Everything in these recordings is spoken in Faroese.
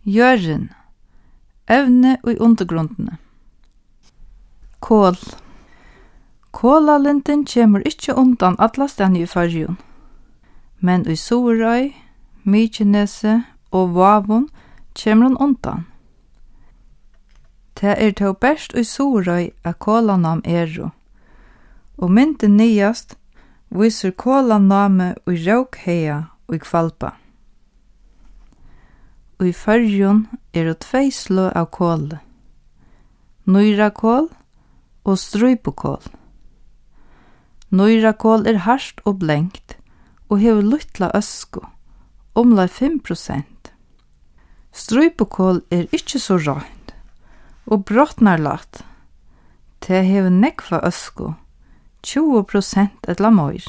Jørgen. Evne og undergrundene. Kål. Kålalinten kommer ikke undan alla stedene i Føroyum. Men i Suðuroy, Mykinesi og Vágum kommer hun undan. Det er til best i Suðuroy at kålanam og mynden nyast viser kålaname i Rókheia og i Hvalba. Og i Føroyum det 2 slø av kåle. Nøyrakål og strypukål. Nøyrakål hardt og blenkt og hever luttla øsku, omlag 5%. Strypukål ikke så rått og brotnar latt. Det hever nekva øsku, 20% etla møyr.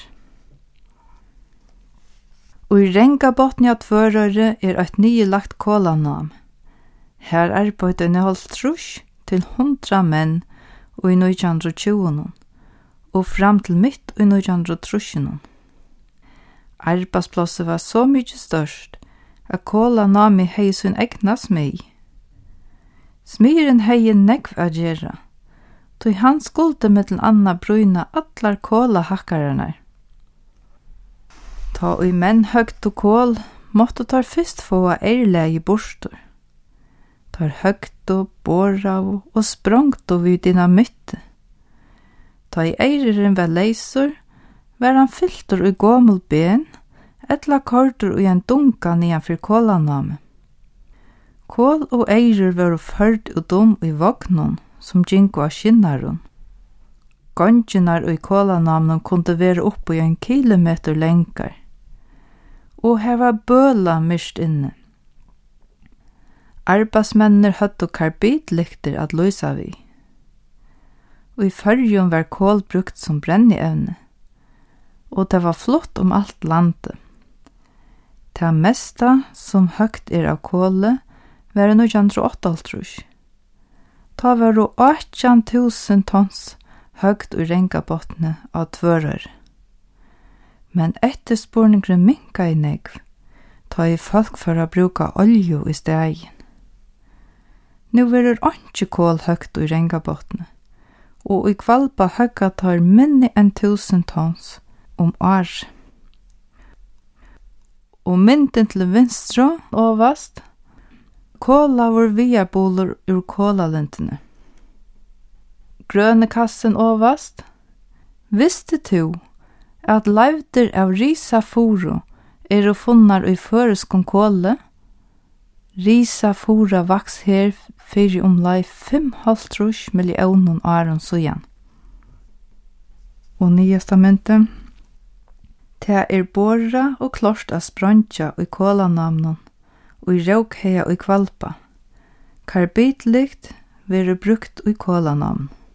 Og i Rengabotni av Tvørøyre et nylagt kålanam. Her arbeid en holdt trus til 100 menn og i 1920 og fram til midt i 1930. Arbeidsplosset var så mykje størst at kålanami hei sin egna smi. Smiren hei nekv a gjera, tog han skulde mittel anna bruna allar kålahakkararnar. Ta og menn høgt og kål måtte tar fyrst få eirlegi borstur. Tar høgt og borav og sprongt og vid dina mytte. Ta i eiriren var leisur, var han fyltur i gomul ben, etla kordur i en dunka nian fyr kålaname. Kål og eirir var førd og i vognon som gjengu av skinnarun. Gonginar i kålanamnen kunde være opp i 1 kilometer lengar. Og her var bøla myrst inne. Arbeidsmenner høttu karbidlykter at lysa vi. Og i Føroyum var kål brukt som brennievne. Og det var flott alt landet. Det mesta som høgt av kåle var 1938. Ta var det 18.000 tons høgt i Rengabotni av Tvørøyre. Men etterspurningen minka i negv, ta i folk for å bruka olje i stegen. Nu var det ikke kål høgt i Rengabotni, og i Hvalba høgga tar minni enn 1000 tons år. Og mynden til vinstra og vast, kåla var viaboler ur kålalintene. Grønekassen og vast, visste du at leivder av risafuru funnar i føreskon kåle? Risafura vaks her fyrir omlai 5,5 millioner åren siden. Og nyeste mynten, det borra og klart av sprantja i kålanamnen og i Rókheia og i Hvalba. Karbidlikt være brukt i kålanamn.